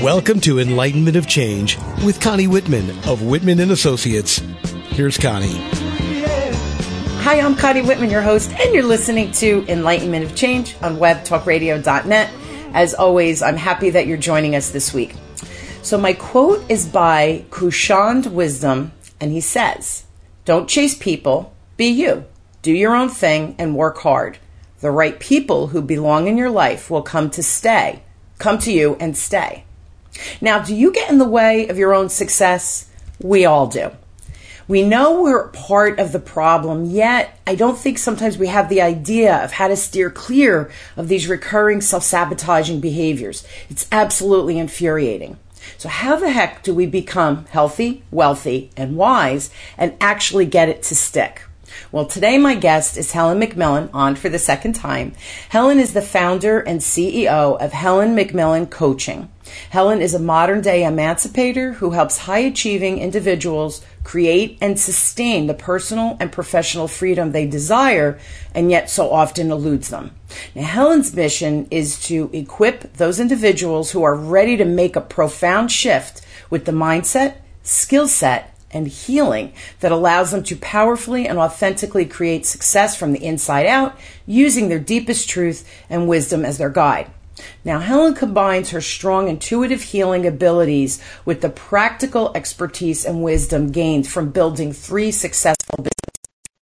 Welcome to Enlightenment of Change with Connie Whitman of Whitman & Associates. Here's Connie. Hi, I'm Connie Whitman, your host, and you're listening to Enlightenment of Change on webtalkradio.net. As always, I'm happy that you're joining us this week. So my quote is by Kushand Wisdom, and he says, "Don't chase people, be you. Do your own thing and work hard. The right people who belong in your life will come to you and stay." Now, do you get in the way of your own success? We all do. We know we're part of the problem, yet I don't think sometimes we have the idea of how to steer clear of these recurring self-sabotaging behaviors. It's absolutely infuriating. So how the heck do we become healthy, wealthy, and wise and actually get it to stick? Well, today my guest is Helen McMillan, on for the second time. Helen is the founder and CEO of Helen McMillan Coaching. Helen is a modern-day emancipator who helps high-achieving individuals create and sustain the personal and professional freedom they desire and yet so often eludes them. Now, Helen's mission is to equip those individuals who are ready to make a profound shift with the mindset, skill set, and healing that allows them to powerfully and authentically create success from the inside out, using their deepest truth and wisdom as their guide. Now, Helen combines her strong intuitive healing abilities with the practical expertise and wisdom gained from building 3 successful businesses.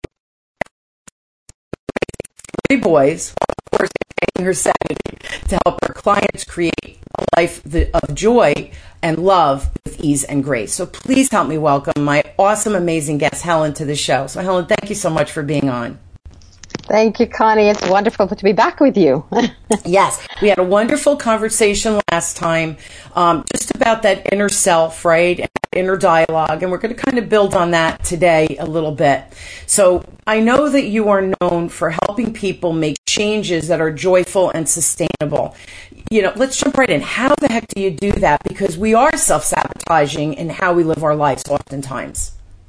3 boys, while of course maintaining her sanity to help her clients create a life of joy and love with ease and grace. So please help me welcome my awesome, amazing guest, Helen, to the show. So Helen, thank you so much for being on. Thank you, Connie. It's wonderful to be back with you. Yes, we had a wonderful conversation last time, just about that inner self, right, and inner dialogue, and we're going to kind of build on that today a little bit. So I know that you are known for helping people make changes that are joyful and sustainable. You know, let's jump right in. How the heck do you do that? Because we are self-sabotaging in how we live our lives oftentimes.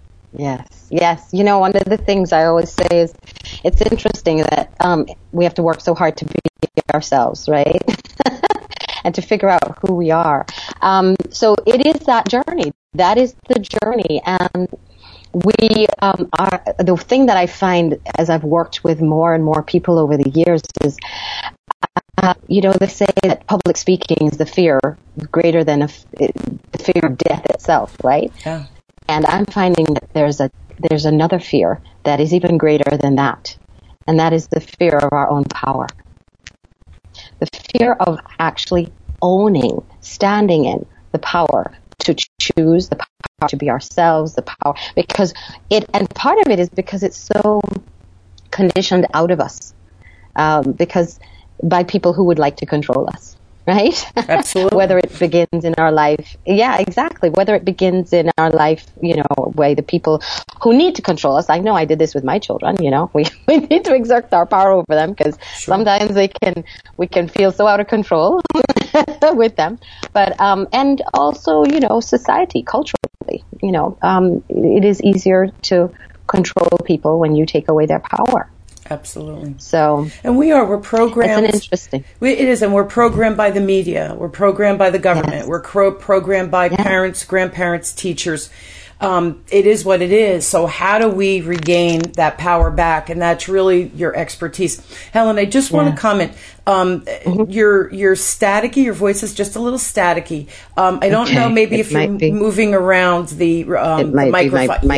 Yes. You know, one of the things I always say is it's interesting that we have to work so hard to be ourselves, right? And to figure out who we are. So it is that journey. That is the journey. And we are, the thing that I find as I've worked with more and more people over the years is, you know, they say that public speaking is the fear greater than the fear of death itself, right? Yeah. And I'm finding that there's another fear that is even greater than that. And that is the fear of our own power. The fear of actually owning, standing in the power to choose, the power to be ourselves, the power, because and part of it is because it's so conditioned out of us, because by people who would like to control us. Right? Absolutely. Whether it begins in our life. Yeah, exactly. Whether it begins in our life, you know, way the people who need to control us. I know I did this with my children, you know. We need to exert our power over them because sometimes we can feel so out of control with them. But, and also, you know, society, culturally, you know, it is easier to control people when you take away their power. Absolutely. So, and we're programmed. It's an interesting. It is, and we're programmed by the media. We're programmed by the government. Yes. We're programmed by parents, grandparents, teachers. It is what it is. So how do we regain that power back? And that's really your expertise. Helen, I just want to comment. You're staticky. Your voice is just a little staticky. I don't know, maybe if you're moving around the microphone.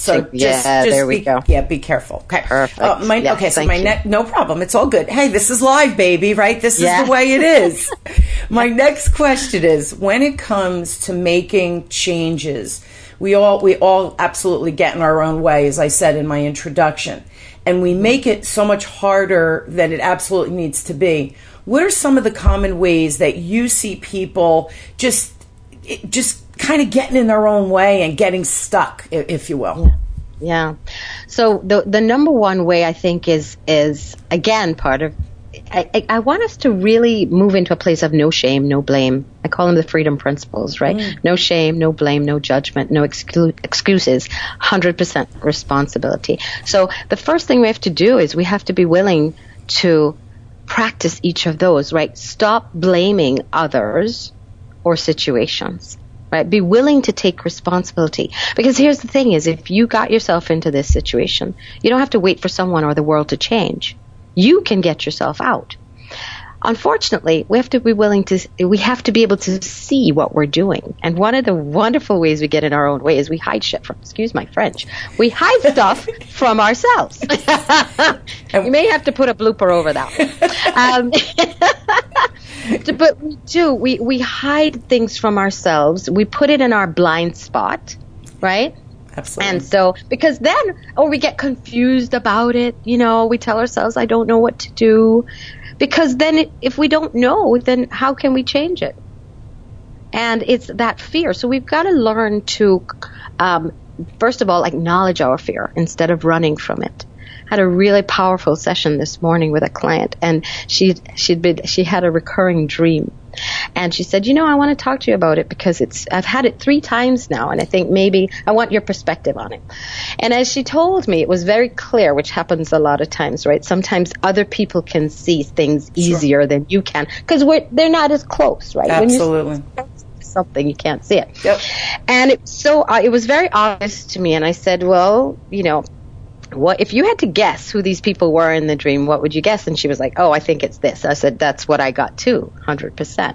There we go. Yeah, be careful. Okay. Perfect. No problem. It's all good. Hey, this is live, baby, right? This is the way it is. My next question is, when it comes to making changes, we all absolutely get in our own way, as I said in my introduction, and we make it so much harder than it absolutely needs to be. What are some of the common ways that you see people just kind of getting in their own way and getting stuck, if you will? Yeah. So the number one way I think is again part of I want us to really move into a place of no shame, no blame. I call them the freedom principles, right? No shame, no blame, no judgment, no excuses, 100% responsibility. So the first thing we have to do is we have to be willing to practice each of those, right? Stop blaming others or situations. Right? Be willing to take responsibility. Because here's the thing is, if you got yourself into this situation, you don't have to wait for someone or the world to change. You can get yourself out. Unfortunately, we have to be able to see what we're doing. And one of the wonderful ways we get in our own way is we hide shit from, excuse my French, we hide stuff from ourselves. You may have to put a blooper over that one. But we do. We hide things from ourselves. We put it in our blind spot, right? Absolutely. And so, because then, we get confused about it. We tell ourselves, I don't know what to do. Because then if we don't know, then how can we change it? And it's that fear. So we've got to learn to, first of all, acknowledge our fear instead of running from it. Had a really powerful session this morning with a client, and she had a recurring dream. And she said, I want to talk to you about it because I've had it 3 times now, and I think maybe I want your perspective on it. And as she told me, it was very clear, which happens a lot of times, right? Sometimes other people can see things easier than you can because they're not as close, right? Absolutely. When you see something, you can't see it. Yep. And it was very obvious to me, and I said, well, what if you had to guess who these people were in the dream, what would you guess? And she was like, I think it's this. I said, that's what I got too, 100%.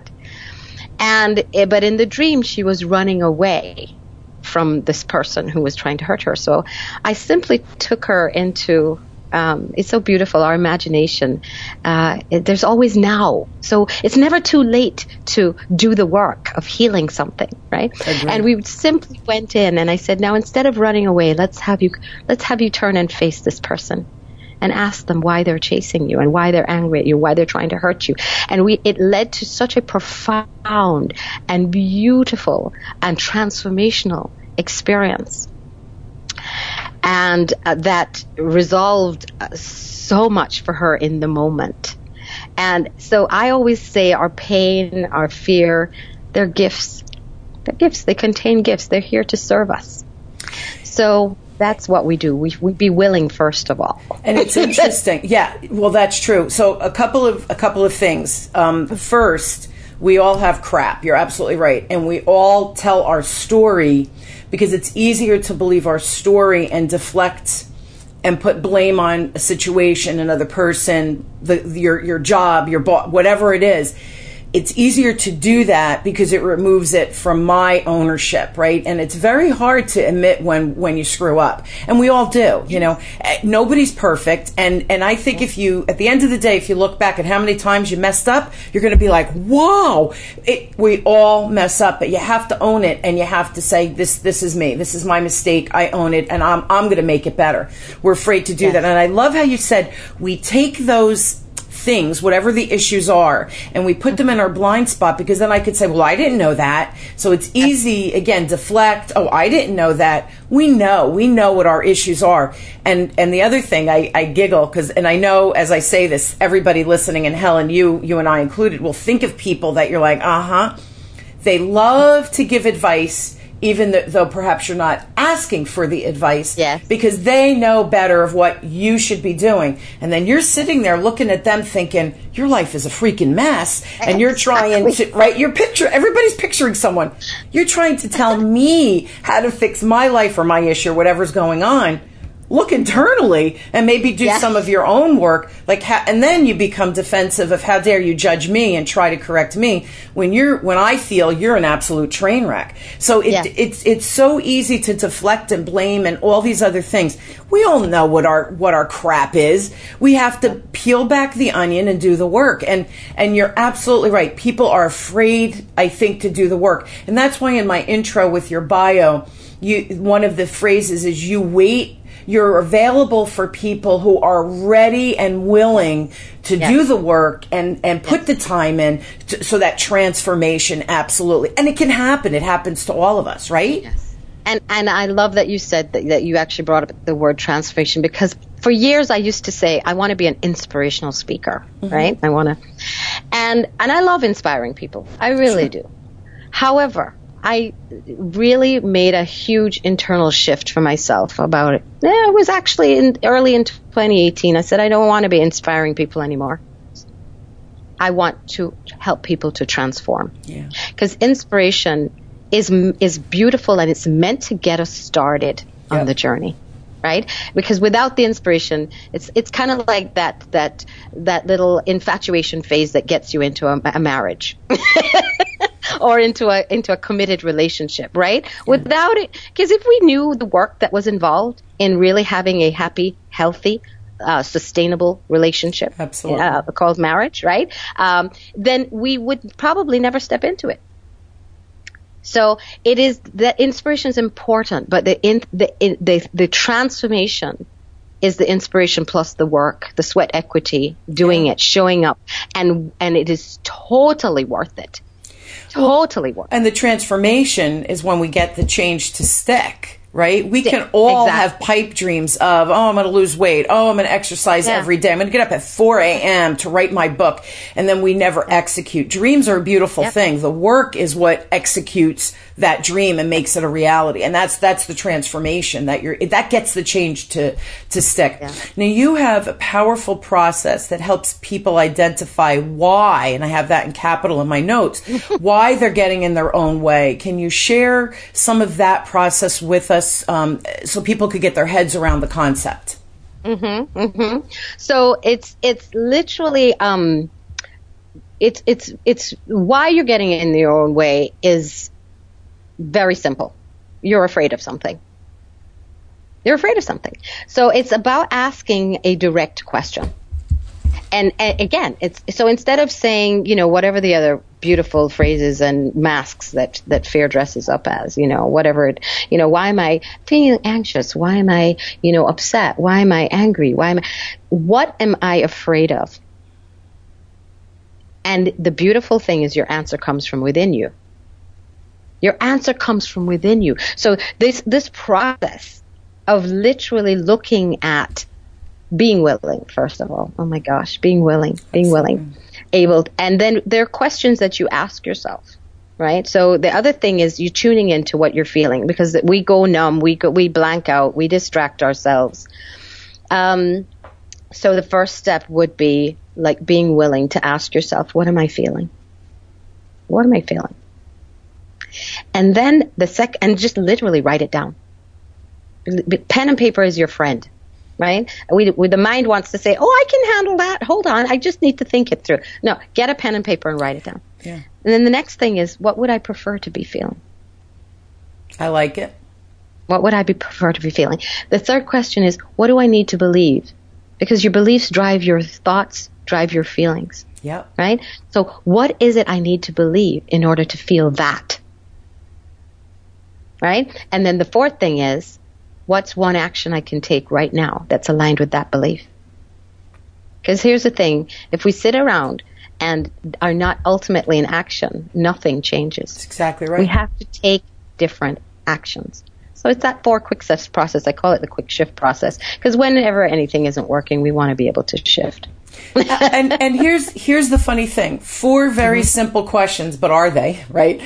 But in the dream, she was running away from this person who was trying to hurt her. So I simply took her into, it's so beautiful, our imagination. There's always now. So it's never too late to do the work of healing something, right? And we simply went in and I said, now instead of running away, let's have you turn and face this person and ask them why they're chasing you and why they're angry at you, why they're trying to hurt you. And it led to such a profound and beautiful and transformational experience. And that resolved so much for her in the moment. And so I always say our pain, our fear, they're gifts. They're gifts. They contain gifts. They're here to serve us. So that's what we do. We be willing, first of all. And it's interesting. Yeah, well, that's true. So a couple of things. First, we all have crap. You're absolutely right. And we all tell our story because it's easier to believe our story and deflect and put blame on a situation, another person, your job, your boss, whatever it is. It's easier to do that because it removes it from my ownership, right? And it's very hard to admit when you screw up. And we all do, Nobody's perfect. And I think at the end of the day, if you look back at how many times you messed up, you're going to be like, whoa, we all mess up, but you have to own it and you have to say, this is me. This is my mistake. I own it and I'm going to make it better. We're afraid to do that. And I love how you said we take those things, whatever the issues are, and we put them in our blind spot because then I could say, well, I didn't know that. So it's easy, again, deflect. Oh, I didn't know that. We know what our issues are. And the other thing, I giggle and I know as I say this, everybody listening, and Helen, you and I included, will think of people that you're like, they love to give advice, even though perhaps you're not asking for the advice, because they know better of what you should be doing. And then you're sitting there looking at them thinking, your life is a freaking mess. And you're trying to, right, everybody's picturing someone. You're trying to tell me how to fix my life or my issue or whatever's going on. Look internally and maybe do some of your own work, and then you become defensive of how dare you judge me and try to correct me when I feel you're an absolute train wreck. So it's so easy to deflect and blame and all these other things. We all know what our crap is. We have to peel back the onion and do the work. And you're absolutely right. People are afraid, I think, to do the work. And that's why in my intro with your bio, one of the phrases is you wait. You're available for people who are ready and willing to do the work and put the time in so that transformation, absolutely. And it can happen. It happens to all of us, right? Yes. And I love that you said that you actually brought up the word transformation, because for years I used to say, I want to be an inspirational speaker, right? I want to, and I love inspiring people. I really do. However, I really made a huge internal shift for myself about it. It was actually early in 2018. I said, I don't want to be inspiring people anymore. I want to help people to transform. Yeah. Because inspiration is beautiful, and it's meant to get us started on the journey, right? Because without the inspiration, it's kind of like that little infatuation phase that gets you into a marriage. Or into a committed relationship, right? Yeah. Without it, because if we knew the work that was involved in really having a happy, healthy, sustainable relationship, absolutely, called marriage, right? Then we would probably never step into it. So it is that inspiration is important, but the transformation is the inspiration plus the work, the sweat equity, doing it, showing up, and it is totally worth it. Totally worth it. And the transformation is when we get the change to stick, right? We can all have pipe dreams of, I'm going to lose weight. I'm going to exercise every day. I'm going to get up at 4 a.m. to write my book. And then we never execute. Dreams are a beautiful thing. The work is what executes that dream and makes it a reality. And that's the transformation that gets the change to stick. Yeah. Now you have a powerful process that helps people identify why, and I have that in capital in my notes, why they're getting in their own way. Can you share some of that process with us so people could get their heads around the concept? Mm-hmm, mm-hmm. So it's literally it's why you're getting in your own way is very simple. You're afraid of something. You're afraid of something. So it's about asking a direct question. And again, so instead of saying, whatever the other beautiful phrases and masks that fear dresses up as, whatever it, why am I feeling anxious? Why am I, upset? Why am I angry? What am I afraid of? And the beautiful thing is your answer comes from within you. Your answer comes from within you. So this process of literally looking at being willing, first of all. Oh my gosh, being willing, able. And then there are questions that you ask yourself, right? So the other thing is you tuning into what you're feeling, because we go numb, we blank out, we distract ourselves. So the first step would be like being willing to ask yourself, what am I feeling? What am I feeling? And then and just literally write it down. Pen and paper is your friend, right? The mind wants to say, I can handle that. Hold on. I just need to think it through. No, get a pen and paper and write it down. Yeah. And then the next thing is, what would I prefer to be feeling? I like it. What would I prefer to be feeling? The third question is, what do I need to believe? Because your beliefs drive your thoughts, drive your feelings. Yep. Right? So what is it I need to believe in order to feel that? Right? And then the fourth thing is, what's one action I can take right now that's aligned with that belief? Because here's the thing. If we sit around and are not ultimately in action, nothing changes. That's exactly right. We have to take different actions. So it's that 4 quick steps process. I call it the quick shift process. Because whenever anything isn't working, we want to be able to shift. and here's the funny thing. 4 very simple questions, but are they, right?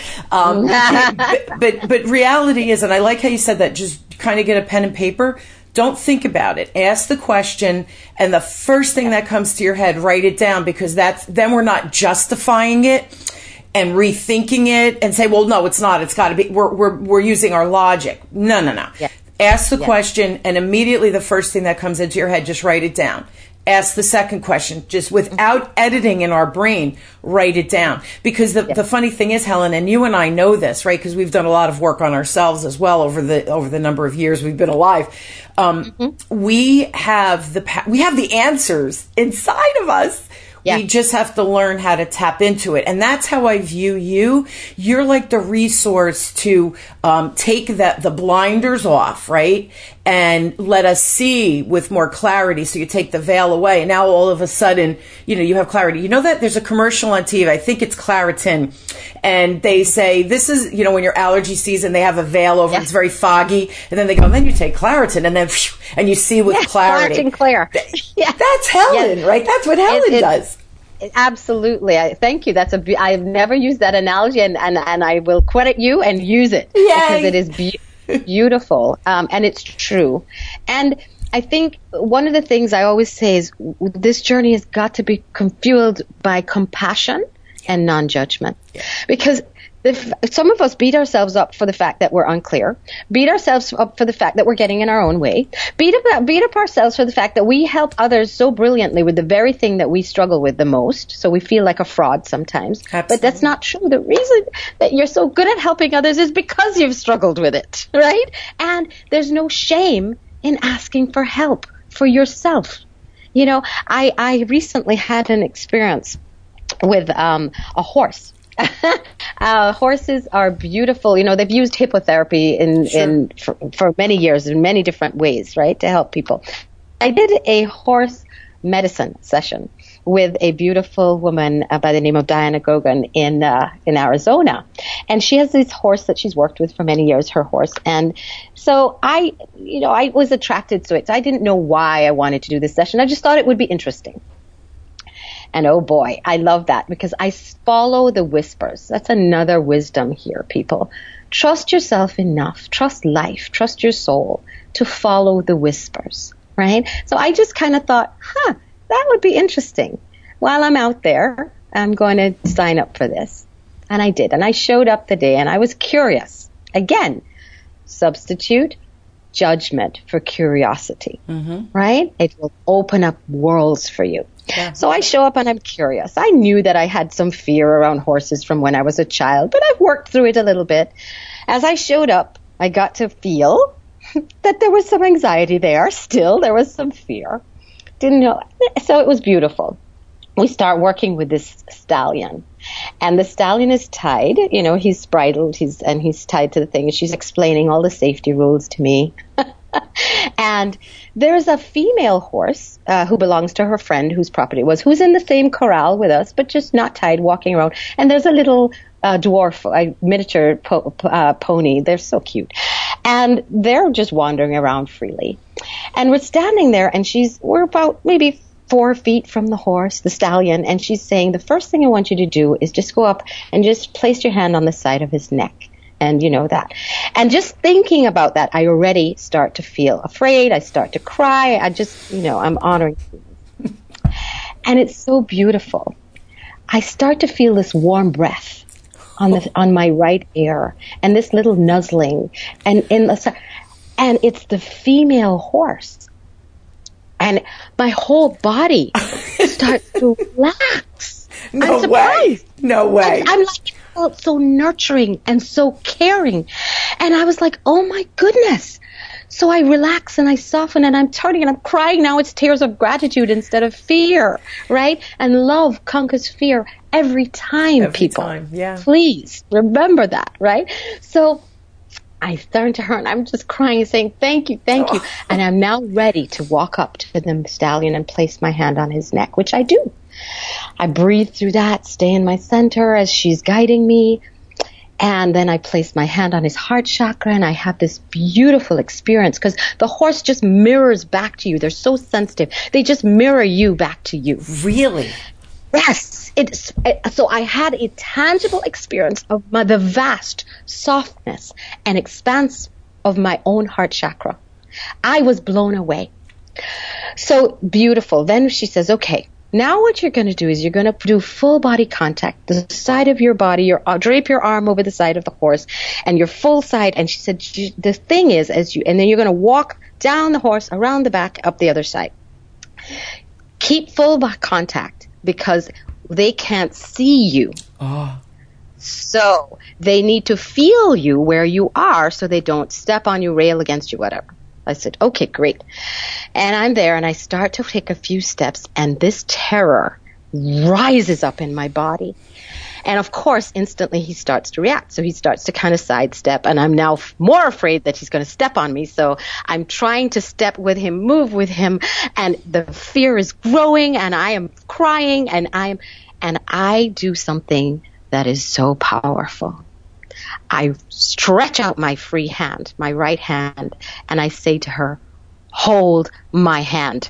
But reality is, and I like how you said that, just kind of get a pen and paper. Don't think about it. Ask the question, and the first thing that comes to your head, write it down, because then we're not justifying it and rethinking it and say, well, no, it's not. It's got to be. We're using our logic. No. Yeah. Ask the question, and immediately the first thing that comes into your head, just write it down. Ask the second question, just without editing in our brain, write it down. Because the funny thing is, Helen, and you and I know this, right? Because we've done a lot of work on ourselves as well over the number of years we've been alive. We have the answers inside of us. Yeah. We just have to learn how to tap into it. And that's how I view you. You're like the resource to take the blinders off, right? And let us see with more clarity. So you take the veil away. And now all of a sudden, you have clarity. You know that there's a commercial on TV. I think it's Claritin. And they say, this is, when your allergy season, they have a veil over. It's very foggy. And then they go, and then you take Claritin. And then, and you see with clarity. Claritin clear. That's Helen, right? That's what Helen does. Absolutely. Thank you. I've never used that analogy, and I will credit you and use it. Yay. Because it is beautiful. And it's true. And I think one of the things I always say is this journey has got to be fueled by compassion and non-judgment. Yeah. Because some of us beat ourselves up for the fact that we're unclear, beat ourselves up for the fact that we're getting in our own way, beat up ourselves for the fact that we help others so brilliantly with the very thing that we struggle with the most, so we feel like a fraud sometimes. Absolutely. But that's not true. The reason that you're so good at helping others is because you've struggled with it, right? And there's no shame in asking for help for yourself. You know, I recently had an experience with a horse. Horses are beautiful. You know, they've used hippotherapy for many years in many different ways, right, to help people. I did a horse medicine session with a beautiful woman by the name of Diana Gogan in Arizona. And she has this horse that she's worked with for many years, her horse. And so I was attracted to it. So I didn't know why I wanted to do this session. I just thought it would be interesting. And oh boy, I love that because I follow the whispers. That's another wisdom here, people. Trust yourself enough, trust life, trust your soul to follow the whispers, right? So I just kind of thought, that would be interesting. While I'm out there, I'm going to sign up for this. And I did. And I showed up the day and I was curious. Again, substitute judgment for curiosity, right? It will open up worlds for you. Yeah. So I show up and I'm curious. I knew that I had some fear around horses from when I was a child, but I've worked through it a little bit. As I showed up, I got to feel that there was some anxiety there. Still, there was some fear. Didn't know. So it was beautiful. We start working with this stallion. And the stallion is tied, you know, he's bridled, he's tied to the thing. And she's explaining all the safety rules to me. And there's a female horse who belongs to her friend whose property it was, who's in the same corral with us, but just not tied, walking around. And there's a little dwarf, miniature pony. They're so cute. And they're just wandering around freely. And we're standing there, and we're about maybe 4 feet from the horse, the stallion, and she's saying, the first thing I want you to do is just go up and just place your hand on the side of his neck. And you know that. And just thinking about that, I already start to feel afraid. I start to cry. I just, I'm honoring him. And it's so beautiful. I start to feel this warm breath on my right ear and this little nuzzling. And it's the female horse. And my whole body starts to relax. No way. No way. I'm like, felt so nurturing and so caring. And I was like, oh my goodness. So I relax and I soften and I'm turning and I'm crying. Now it's tears of gratitude instead of fear, right? And love conquers fear every time, people. Every time, yeah. Please remember that, right? So I turn to her and I'm just crying and saying, thank you. And I'm now ready to walk up to the stallion and place my hand on his neck, which I do. I breathe through that, stay in my center as she's guiding me. And then I place my hand on his heart chakra and I have this beautiful experience because the horse just mirrors back to you. They're so sensitive. They just mirror you back to you. Really? Yes. So I had a tangible experience of the vast softness and expanse of my own heart chakra. I was blown away. So beautiful. Then she says, okay, now what you're going to do is you're going to do full body contact, the side of your body, drape your arm over the side of the horse and your full side. And she said, the thing is, and then you're going to walk down the horse, around the back, up the other side. Keep full body contact because they can't see you. Oh. So they need to feel you where you are so they don't step on you, rail against you, whatever. I said, okay, great. And I'm there and I start to take a few steps and this terror rises up in my body. And of course, instantly he starts to react. So he starts to kind of sidestep and I'm now more afraid that he's going to step on me. So I'm trying to step with him, move with him. And the fear is growing and I am crying and I do something that is so powerful. I stretch out my free hand, my right hand, and I say to her, hold my hand.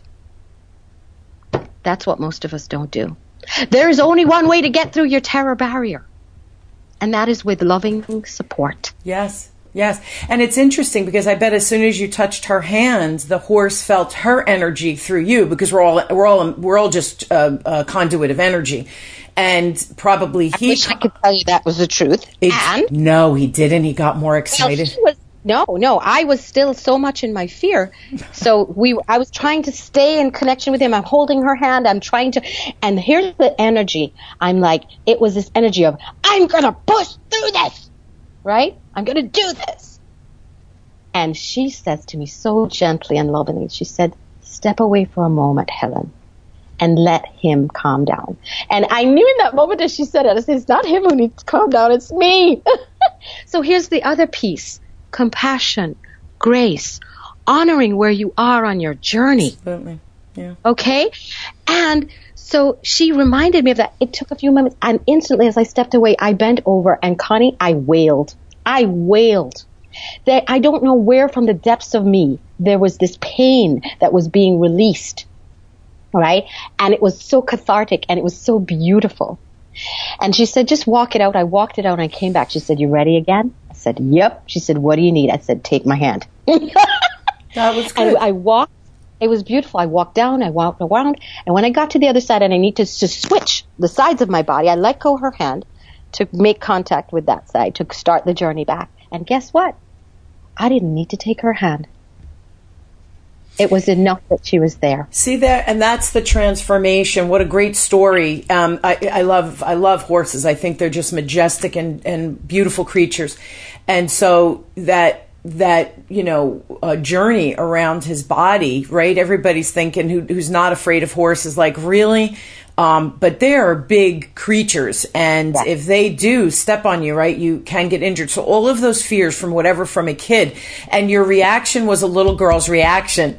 That's what most of us don't do. There is only one way to get through your terror barrier, and that is with loving support. Yes. Yes. And it's interesting because I bet as soon as you touched her hands, the horse felt her energy through you, because we're all just a conduit of energy. And probably I wish I could tell you that was the truth. No, he didn't. He got more excited. No, I was still so much in my fear. So I was trying to stay in connection with him. I'm holding her hand. And here's the energy. I'm like, it was this energy of, I'm going to push through this, right? I'm going to do this. And she says to me so gently and lovingly, she said, step away for a moment, Helen, and let him calm down. And I knew in that moment as she said it, I said, it's not him who needs to calm down, it's me. So here's the other piece. Compassion, grace, honoring where you are on your journey. Absolutely. Yeah. Okay? And so she reminded me of that. It took a few moments, and instantly as I stepped away, I bent over, and Connie, I wailed. I don't know where from the depths of me there was this pain that was being released. Right? And it was so cathartic, and it was so beautiful. And she said, just walk it out. I walked it out, and I came back. She said, you ready again? I said, yep. She said, what do you need? I said, take my hand. That was good. And I walked. It was beautiful. I walked down, I walked around, and when I got to the other side and I need to switch the sides of my body, I let go her hand to make contact with that side, to start the journey back. And guess what? I didn't need to take her hand. It was enough that she was there. See that, and that's the transformation. What a great story! I love horses. I think they're just majestic and beautiful creatures, and so that journey around his body, right? Everybody's thinking who's not afraid of horses, like, really? But they are big creatures, and if they do step on you, right, you can get injured. So all of those fears from a kid, and your reaction was a little girl's reaction,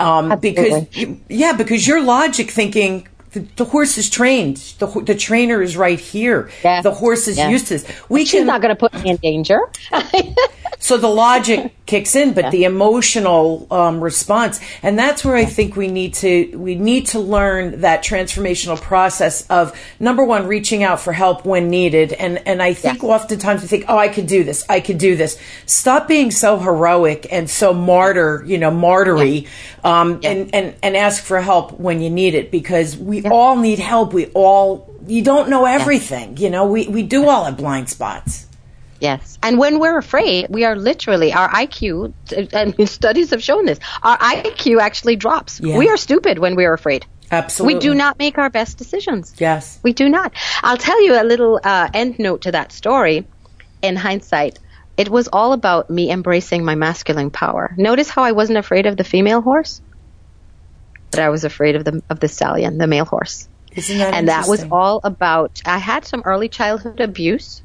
because your logic thinking, the horse is trained. The trainer is right here. Yeah. The horse is used to this. She's not going to put me in danger. So the logic kicks in, but the emotional response, and that's where I think we need to learn that transformational process of, number one, reaching out for help when needed. And I think oftentimes we think, oh, I could do this. Stop being so heroic and so martyry, and ask for help when you need it, because we all need help. You don't know everything. We do all have blind spots. Yes. And when we're afraid, we are literally, our IQ, and studies have shown this, our IQ actually drops. Yeah. We are stupid when we are afraid. Absolutely. We do not make our best decisions. Yes. We do not. I'll tell you a little end note to that story. In hindsight, it was all about me embracing my masculine power. Notice how I wasn't afraid of the female horse, but I was afraid of the stallion, the male horse. Isn't that and that was all about, I had some early childhood abuse,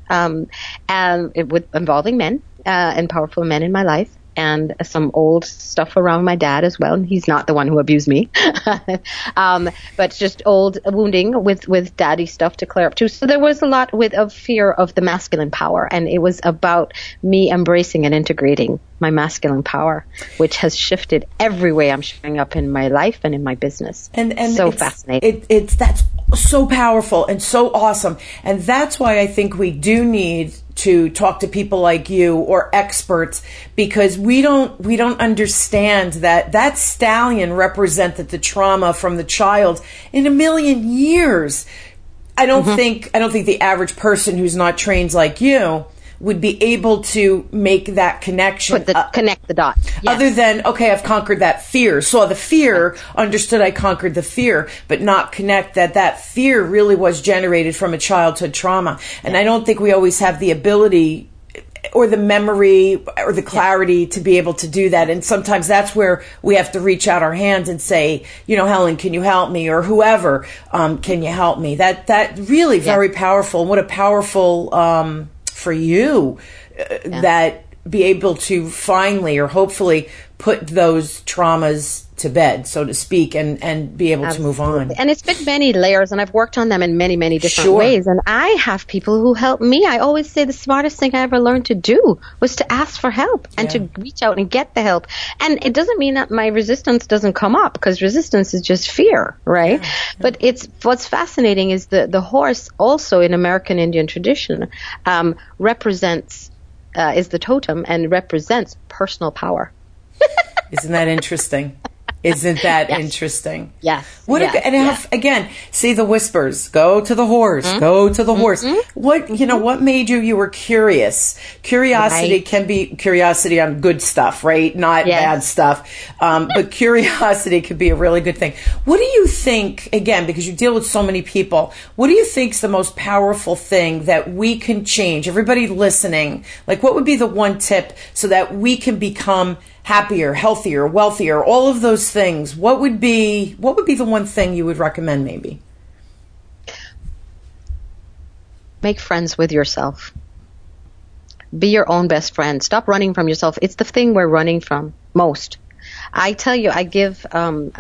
involving men, and powerful men in my life, and some old stuff around my dad as well. And he's not the one who abused me, but just old wounding with daddy stuff to clear up too. So there was a lot of fear of the masculine power, and it was about me embracing and integrating my masculine power, which has shifted every way I'm showing up in my life and in my business. And so fascinating. That's so powerful and so awesome. And that's why I think we do need to talk to people like you or experts, because we don't understand that stallion represented the trauma from the child in a million years. I don't think the average person who's not trained like you would be able to make that connection. Connect the dots. Yes. Other than, okay, I've conquered that fear. Saw the fear, understood I conquered the fear, but not connect that fear really was generated from a childhood trauma. And I don't think we always have the ability or the memory or the clarity to be able to do that. And sometimes that's where we have to reach out our hands and say, Helen, can you help me? Or whoever, can you help me? That really very powerful. And what a powerful, for you, that be able to finally or hopefully put those traumas to bed, so to speak, and be able to move on. And it's been many layers, and I've worked on them in many, many different ways. And I have people who help me. I always say the smartest thing I ever learned to do was to ask for help and to reach out and get the help. And it doesn't mean that my resistance doesn't come up, because resistance is just fear, right? Yeah. But what's fascinating is the horse also in American Indian tradition represents is the totem and represents personal power. Isn't that interesting? Isn't that yes. interesting? Yes. What yes. and yes. again, see the whispers. Go to the horse. Mm-hmm. Go to the horse. Mm-hmm. What made you were curious? Curiosity right. can be curiosity on good stuff, right? Not yes. bad stuff. But curiosity could be a really good thing. What do you think, again, because you deal with so many people, what do you think is the most powerful thing that we can change? Everybody listening, like what would be the one tip so that we can become happier, healthier, wealthier, all of those things? What would be the one thing you would recommend maybe? Make friends with yourself. Be your own best friend. Stop running from yourself. It's the thing we're running from most. I tell you, I give, often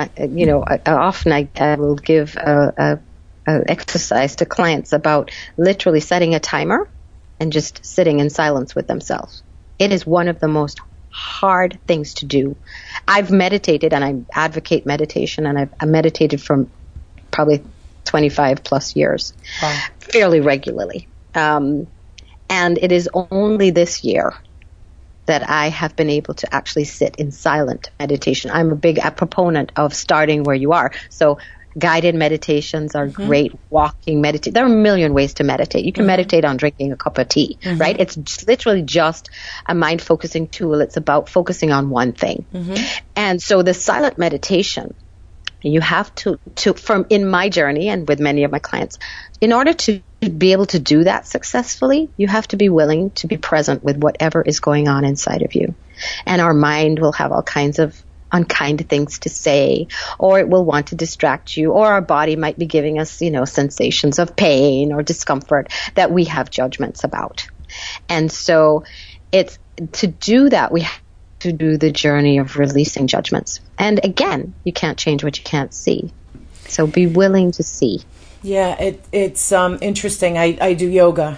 I will give a exercise to clients about literally setting a timer and just sitting in silence with themselves. It is one of the most hard things to do. I've meditated and I advocate meditation, and I've meditated for probably 25 plus years, fairly regularly. And it is only this year that I have been able to actually sit in silent meditation. I'm a big proponent of starting where you are. So guided meditations are great. Walking, meditate. There are a million ways to meditate. You can meditate on drinking a cup of tea, right? It's literally just a mind focusing tool. It's about focusing on one thing. And so the silent meditation, you have to from in my journey and with many of my clients, in order to be able to do that successfully, you have to be willing to be present with whatever is going on inside of you. And our mind will have all kinds of unkind things to say, or it will want to distract you, or our body might be giving us, sensations of pain or discomfort that we have judgments about. And so it's to do that, we have to do the journey of releasing judgments. And again, you can't change what you can't see. So be willing to see. Yeah, it's interesting. I do yoga,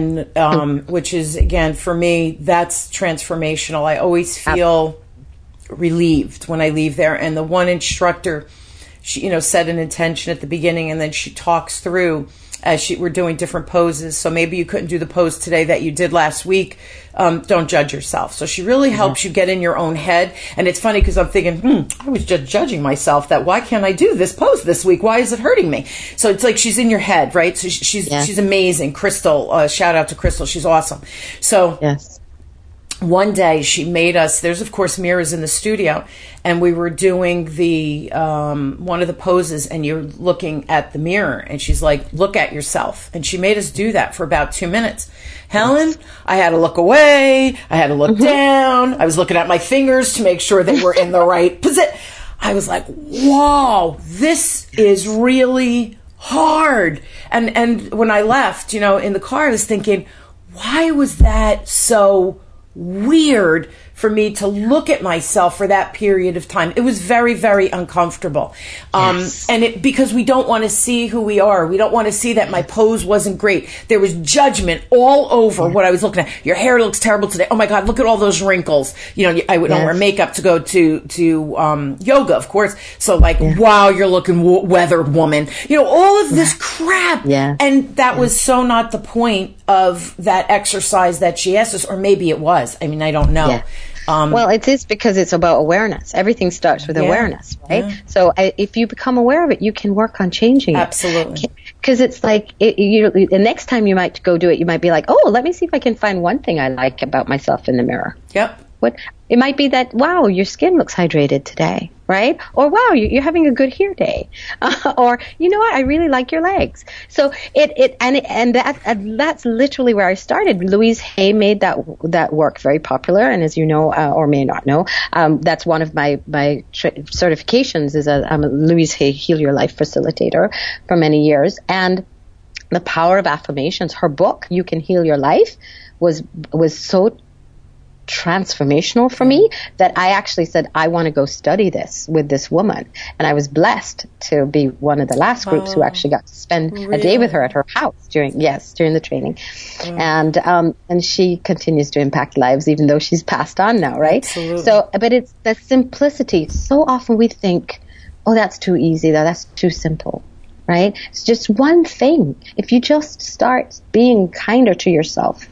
and which is, again, for me, that's transformational. I always feel relieved when I leave there. And the one instructor, she set an intention at the beginning, and then she talks through as we're doing different poses. So maybe you couldn't do the pose today that you did last week. Don't judge yourself. So she really helps you get in your own head. And it's funny because I'm thinking, I was just judging myself that why can't I do this pose this week? Why is it hurting me? So it's like she's in your head, right? So she's amazing. Crystal, shout out to Crystal. She's awesome. So yes. One day she made us, there's of course mirrors in the studio, and we were doing the one of the poses, and you're looking at the mirror, and she's like, look at yourself. And she made us do that for about 2 minutes. Helen, I had to look away, I had to look down, I was looking at my fingers to make sure they were in the right position. I was like, whoa, this is really hard. And when I left, in the car, I was thinking, why was that so weird for me to look at myself for that period of time? It was very, very uncomfortable. Yes. And because we don't want to see who we are. We don't want to see that my pose wasn't great. There was judgment all over what I was looking at. Your hair looks terrible today. Oh my God, look at all those wrinkles. I would don't wear makeup to go to yoga, of course. So wow, you're looking weathered, woman. All of this crap. Yeah. And that was so not the point of that exercise that she asked us, or maybe it was. I mean, I don't know. Yeah. Well, it is because it's about awareness. Everything starts with awareness, right? Yeah. So if you become aware of it, you can work on changing it. Absolutely. Because it's like, the next time you might go do it, you might be like, oh, let me see if I can find one thing I like about myself in the mirror. Yep. It might be that, wow, your skin looks hydrated today, right? Or wow, you're having a good hair day. Or you know what, I really like your legs. So that's literally where I started. Louise Hay made that work very popular, and as you know, or may not know, that's one of my certifications. I'm a Louise Hay Heal Your Life facilitator for many years, and the power of affirmations. Her book, You Can Heal Your Life, was so transformational for me that I actually said, I want to go study this with this woman. And I was blessed to be one of the last groups who actually got to spend a day with her at her house during the training. And she continues to impact lives, even though she's passed on now, right? Absolutely. So, but it's the simplicity. So often we think, oh, that's too easy, that's too simple, right? It's just one thing. If you just start being kinder to yourself,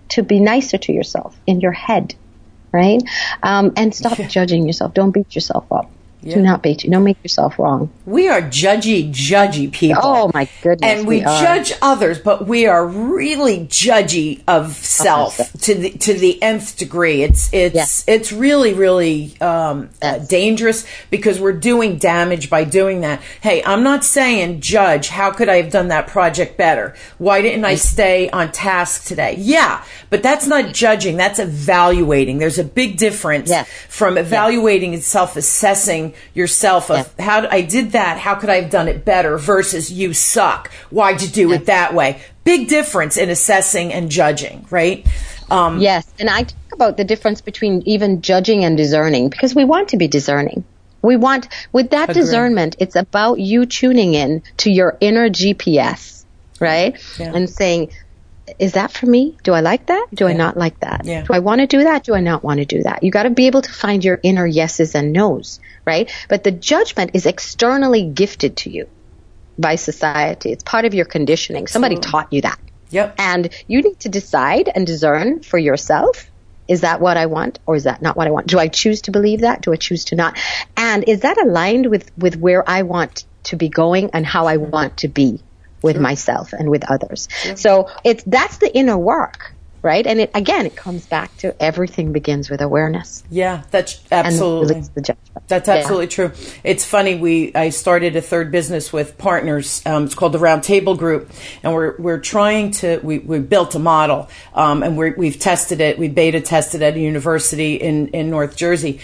to be nicer to yourself in your head, right? And stop judging yourself. Don't beat yourself up. Do not beat you. Don't make yourself wrong. We are judgy people. Oh my goodness. And we judge others, but we are really judgy of self to the nth degree. It's really, really dangerous because we're doing damage by doing that. Hey, I'm not saying judge. How could I have done that project better? Why didn't I stay on task today? Yeah, but that's not judging. That's evaluating. There's a big difference from evaluating and self-assessing yourself of how I did that, how could I have done it better versus you suck. Why'd you do it that way? Big difference in assessing and judging, right? Yes, and I talk about the difference between even judging and discerning because we want to be discerning. We want, with that discernment, it's about you tuning in to your inner GPS, right? Yeah. And saying, is that for me? Do I like that? Do I not like that? Yeah. Do I want to do that? Do I not want to do that? You got to be able to find your inner yeses and nos, right? But the judgment is externally gifted to you by society. It's part of your conditioning. Somebody taught you that. Yep. And you need to decide and discern for yourself. Is that what I want or is that not what I want? Do I choose to believe that? Do I choose to not? And is that aligned with where I want to be going and how I want to be with myself and with others? So that's the inner work, right? And it comes back to everything begins with awareness. Yeah, that's absolutely. And the judgment. That's absolutely true. It's funny. I started a third business with partners. It's called the Round Table Group, and we're trying to. We built a model, and we've tested it. We beta tested at a university in North Jersey,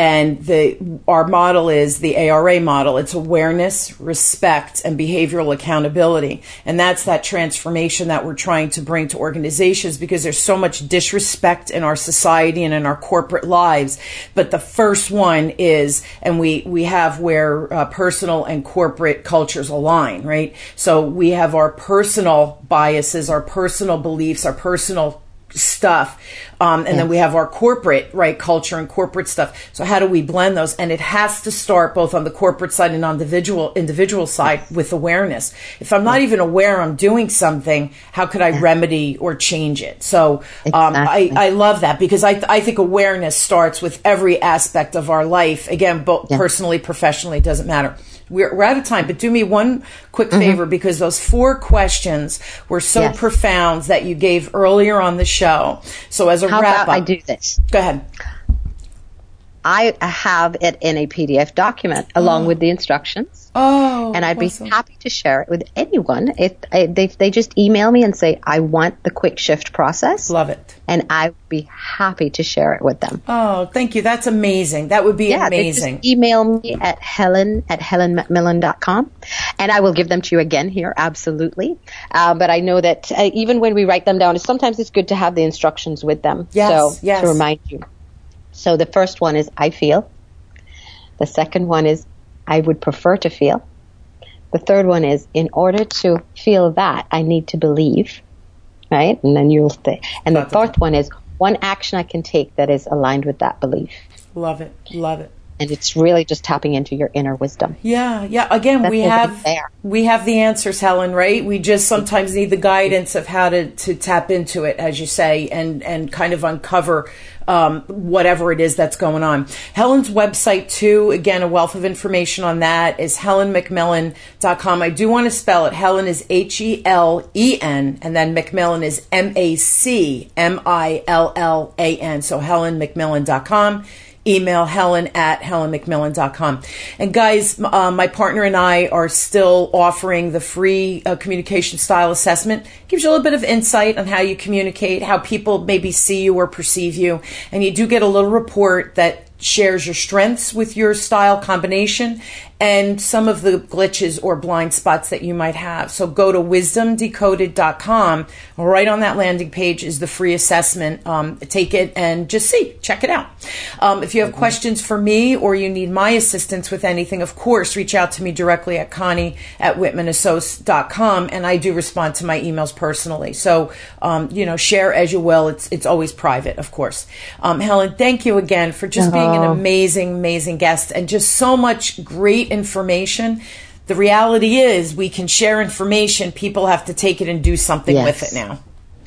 and our model is the ARA model. It's awareness, respect, and behavioral accountability, and that's that transformation that we're trying to bring to organizations because there's so much disrespect in our society and in our corporate lives. But the first one is, and we have where personal and corporate cultures align, right? So we have our personal biases, our personal beliefs, our personal stuff, and then we have our corporate culture and corporate stuff. So how do we blend those? And it has to start both on the corporate side and on the individual side with awareness. If I'm not even aware I'm doing something, how could I remedy or change it? So I love that because I think awareness starts with every aspect of our life. Again, both personally, professionally, it doesn't matter. We're out of time, but do me one quick favor because those 4 questions were so profound that you gave earlier on the show. So as a wrap up, I do this. Go ahead. I have it in a PDF document along with the instructions. And I'd be happy to share it with anyone. They just email me and say, I want the quick shift process. Love it. And I'd be happy to share it with them. Oh, thank you. That's amazing. That would be amazing. They just email me at helenmcmillan.com and I will give them to you again here. Absolutely. But I know that even when we write them down, sometimes it's good to have the instructions with them. To remind you. So the first one is I feel. The second one is I would prefer to feel. The third one is in order to feel that, I need to believe, right? And then you'll stay. And the fourth one is one action I can take that is aligned with that belief. Love it. Love it. And it's really just tapping into your inner wisdom. Yeah. Again, we have the answers, Helen, right? We just sometimes need the guidance of how to tap into it, as you say, and kind of uncover whatever it is that's going on. Helen's website, too, again, a wealth of information on that is helenmcmillan.com. I do want to spell it. Helen is HELEN, and then McMillan is MACMILLAN. So helenmcmillan.com. Email Helen at helenmcmillan.com. And guys, my partner and I are still offering the free communication style assessment. Gives you a little bit of insight on how you communicate, how people maybe see you or perceive you. And you do get a little report that shares your strengths with your style combination and some of the glitches or blind spots that you might have. So go to wisdomdecoded.com. Right on that landing page is the free assessment. Take it and just check it out. If you have questions for me or you need my assistance with anything, of course, reach out to me directly at Connie@WhitmanAssociates.com, and I do respond to my emails personally. So, share as you will. It's always private, of course. Helen, thank you again for just being an amazing, amazing guest and just so much great information. The reality is we can share information. People have to take it and do something with it now.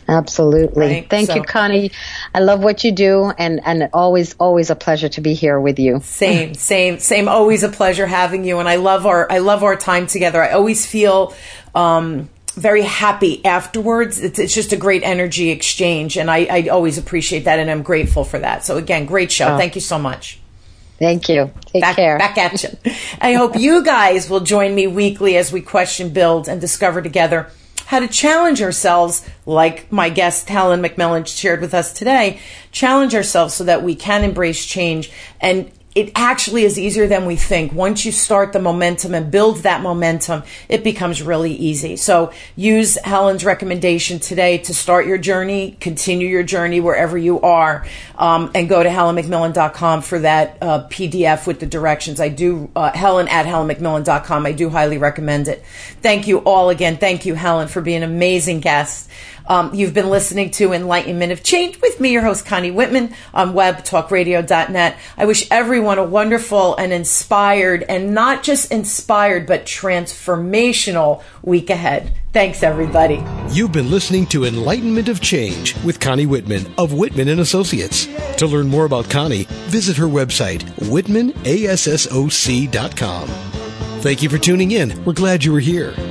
Absolutely. Right? Thank you, Connie. I love what you do, and always a pleasure to be here with you. Same. Always a pleasure having you, and I love our time together. I always feel very happy afterwards. It's just a great energy exchange, and I always appreciate that, and I'm grateful for that. So again, great show. Thank you so much. Thank you. Take care. Back at you. I hope you guys will join me weekly as we question, build, and discover together how to challenge ourselves, like my guest Helen McMillan shared with us today, challenge ourselves so that we can embrace change. And it actually is easier than we think. Once you start the momentum and build that momentum, it becomes really easy. So use Helen's recommendation today to start your journey, continue your journey wherever you are, and go to helenmcmillan.com for that PDF with the directions. I do, Helen at helenmcmillan.com. I do highly recommend it. Thank you all again. Thank you, Helen, for being an amazing guest. You've been listening to Enlightenment of Change with me, your host, Connie Whitman, on webtalkradio.net. I wish everyone a wonderful and inspired, and not just inspired, but transformational week ahead. Thanks, everybody. You've been listening to Enlightenment of Change with Connie Whitman of Whitman & Associates. To learn more about Connie, visit her website, whitmanassoc.com. Thank you for tuning in. We're glad you were here.